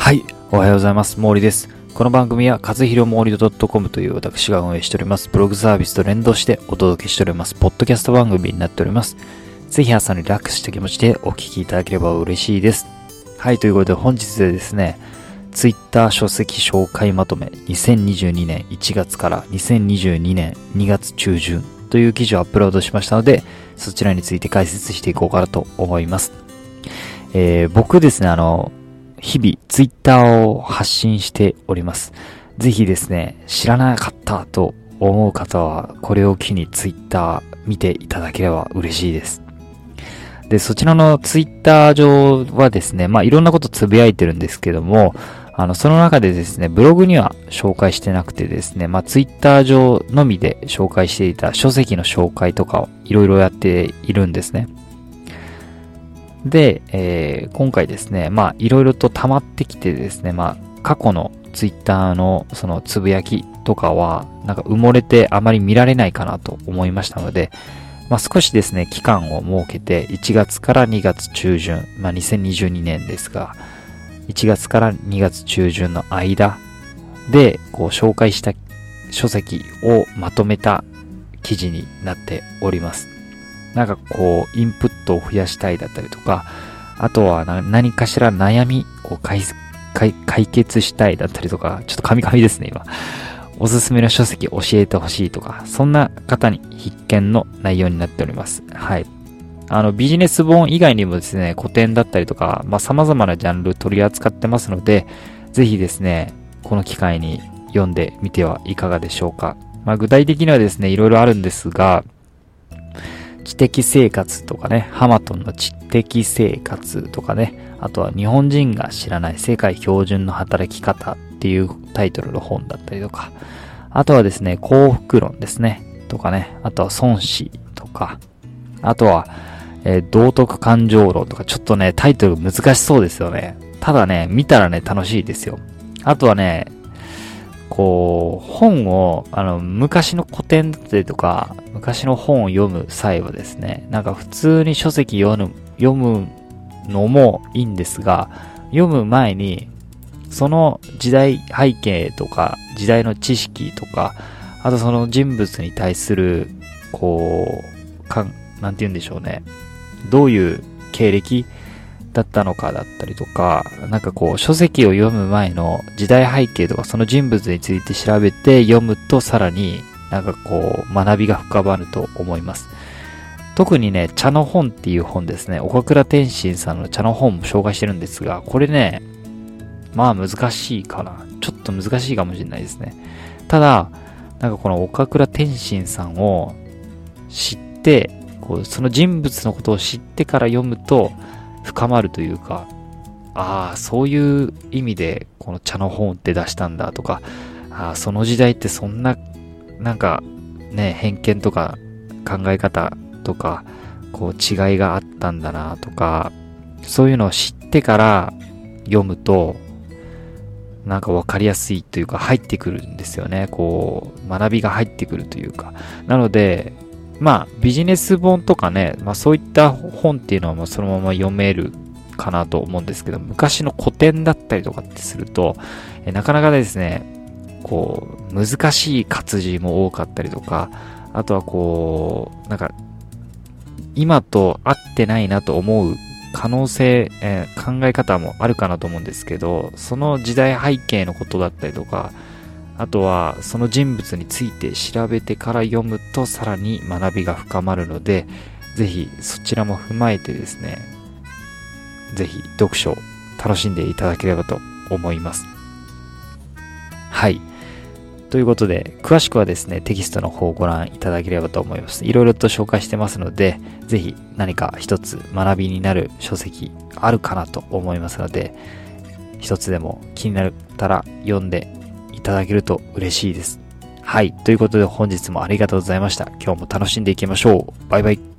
はい、おはようございます。毛利です。この番組は和弘毛利 .com という私が運営しておりますブログサービスと連動してお届けしておりますポッドキャスト番組になっております。ぜひ朝にリラックスした気持ちでお聞きいただければ嬉しいです。はい、ということで本日でですね、Twitter 書籍紹介まとめ2022年1月から2022年2月中旬という記事をアップロードしましたので、そちらについて解説していこうかなと思います。僕ですね、日々ツイッターを発信しております。ぜひですね、知らなかったと思う方はこれを機にツイッター見ていただければ嬉しいです。で、そちらのツイッター上はですね、いろんなことつぶやいてるんですけども、その中でですね、ブログには紹介してなくてですね、ツイッター上のみで紹介していた書籍の紹介とかをいろいろやっているんですね。で、今回ですね、いろいろと溜まってきてですね、過去のツイッターのそのつぶやきとかは、なんか埋もれてあまり見られないかなと思いましたので、少しですね、期間を設けて、1月から2月中旬、2022年ですが、1月から2月中旬の間で、紹介した書籍をまとめた記事になっております。なんかインプットを増やしたいだったりとか、あとは何かしら悩みを解決したいだったりとか、ちょっとカミカミですね、今。おすすめの書籍教えてほしいとか、そんな方に必見の内容になっております。はい。ビジネス本以外にもですね、古典だったりとか、様々なジャンル取り扱ってますので、ぜひですね、この機会に読んでみてはいかがでしょうか。具体的にはですね、いろいろあるんですが、知的生活とかね、ハマトンの知的生活とかね、あとは日本人が知らない世界標準の働き方っていうタイトルの本だったりとか、あとはですね、幸福論ですね、とかね、あとは孫子とか、あとは、道徳感情論とか、ちょっとね、タイトル難しそうですよね。ただね、見たらね、楽しいですよ。あとはね、本を、昔の古典だったりとか、昔の本を読む際はですね、なんか普通に書籍読むのもいいんですが、読む前に、その時代背景とか、時代の知識とか、あとその人物に対する、なんて言うんでしょうね。どういう経歴だったのかだったりとか、なんか書籍を読む前の時代背景とかその人物について調べて読むとさらになんか学びが深まると思います。特にね、茶の本っていう本ですね。岡倉天心さんの茶の本も紹介してるんですが、これね、難しいかな。ちょっと難しいかもしれないですね。ただ、なんかこの岡倉天心さんを知って、その人物のことを知ってから読むと深まるというか、そういう意味でこの茶の本って出したんだとか、その時代ってそんな、なんかね、偏見とか考え方とか、違いがあったんだなとか、そういうのを知ってから読むと、なんかわかりやすいというか入ってくるんですよね。学びが入ってくるというか。なので、ビジネス本とかね、そういった本っていうのはそのまま読めるかなと思うんですけど、昔の古典だったりとかってすると、なかなかですね、難しい活字も多かったりとか、あとはなんか、今と合ってないなと思う可能性、考え方もあるかなと思うんですけど、その時代背景のことだったりとか、あとはその人物について調べてから読むとさらに学びが深まるので、ぜひそちらも踏まえてですね、ぜひ読書を楽しんでいただければと思います。はい。ということで、詳しくはですね、テキストの方をご覧いただければと思います。いろいろと紹介してますので、ぜひ何か一つ学びになる書籍あるかなと思いますので、一つでも気になったら読んでいただけると嬉しいです。はい。ということで本日もありがとうございました。今日も楽しんでいきましょう。バイバイ。